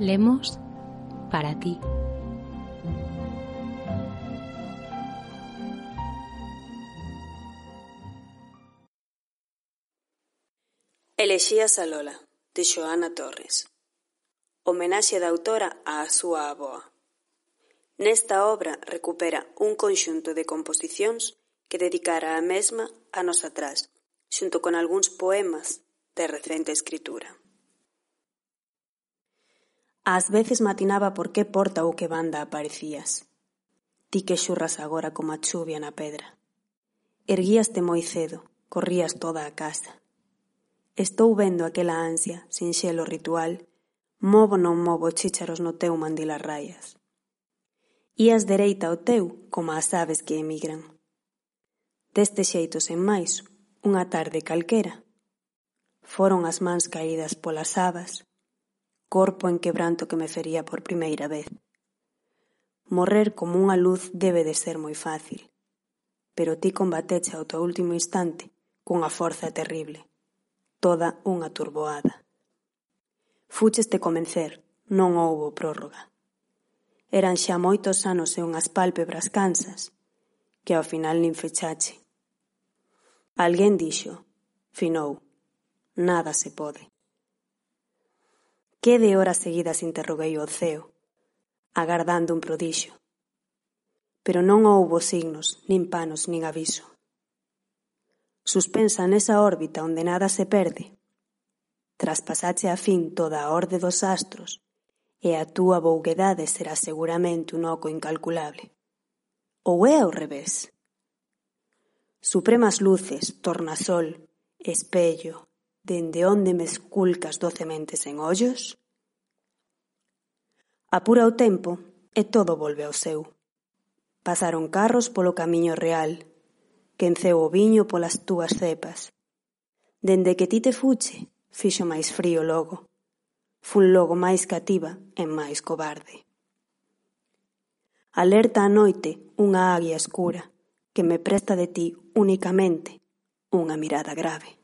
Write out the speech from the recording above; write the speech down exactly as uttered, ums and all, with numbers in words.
Lemos para ti. Elexías a Lola, de Xoana Torres. Homenaxe da autora á súa avoa. Nesta obra recupera un conxunto de composicións que dedicara a mesma anos atrás, xunto con algúns poemas de recente escritura. Ás veces matinaba por que porta ou que banda aparecías. Ti que xurras agora como a chuvia na pedra. Erguíaste moi cedo, corrías toda a casa. Estou vendo aquela ansia, sinxelo ritual, movo non movo chícharos no teu mandil a raias. Ías dereita ao teu como as aves que emigran. Deste xeito sen máis, unha tarde calquera. Foron as mans caídas polas abas, corpo en quebranto que me fería por primeira vez. Morrer como unha luz debe de ser moi fácil, pero ti combateche ao teu último instante cunha forza terrible, toda unha turboada. Fúcheste convencer, non houbo prórroga. Eran xa moitos anos e unhas pálpebras cansas, que ao final nin fechache. Alguén dixo, finou, nada se pode. Que de horas seguidas interroguei o ceo, agardando un prodixio. Pero non houbo signos, nin panos, nin aviso. Suspensa nesa órbita onde nada se perde, traspasache a fin toda a orde dos astros, e a túa vouguedade será seguramente un oco incalculable. Ou é ao revés? Supremas luces, tornasol, espello, dende onde me esculcas docemente sen ollos? Apura o tempo e todo volve ao seu. Pasaron carros polo camiño real, quenceu o viño polas túas cepas. Dende que ti te fuche, fixo máis frío logo. Fun logo máis cativa e máis cobarde. Alerta a noite unha águia escura que me presta de ti únicamente unha mirada grave.